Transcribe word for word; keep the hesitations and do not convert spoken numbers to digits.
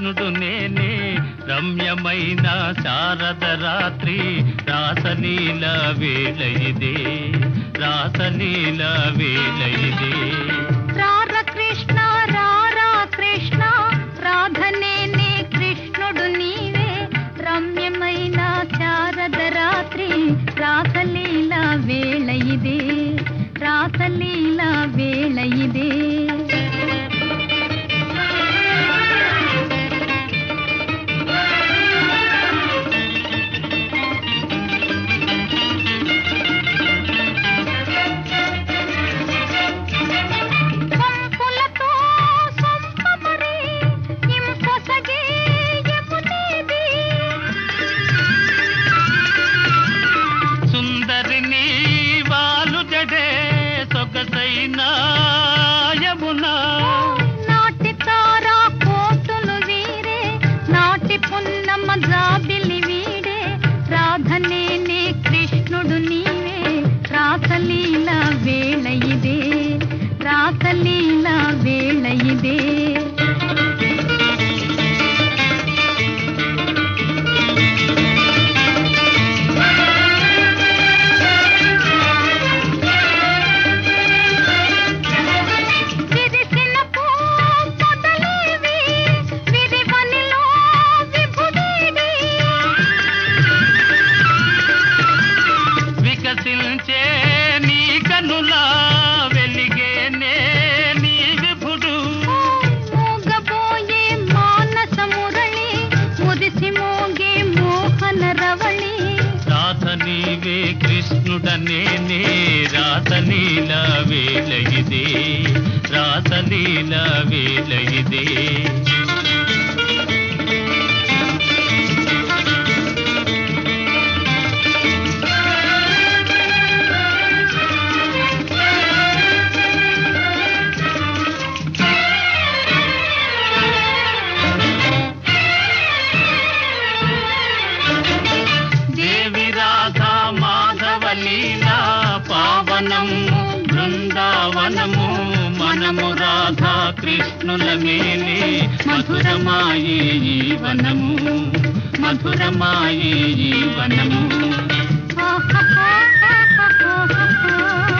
కృష్ణుడు నేనే రమ్యమైన శారద రాత్రి రాసలీల వేళ ఇదే రాసలీల వేళ ఇదే రార కృష్ణ రారా కృష్ణ రాధనేనే కృష్ణుడు నీవే రమ్యమైన శారద రాత్రి రాసలీల వేళ ఇదే రాసలీల వేళ ఇదే నాటి తారా కోటులు వీరే నాటి పున్నమ్మ జాబిలి వీడే రాధనేనే కృష్ణుడు నీవే రాసలీల వేళ ఇదే రాసలీల వేళ ఇదే నీ కనులా వెలిగేనే నీ విభుడు మోగబోయే మానస మురళి ముదిసి మోగే మోహన రవళి రాధ నీవే కృష్ణుడనేనే రాసలీల వేళ ఇదే రాసలీల వేళ ఇదే లీలా పావనము బృందావనము మనము రాధా కృష్ణుల మేలే మధురమాయే ఈ వనము మధురమాయే ఈ వనము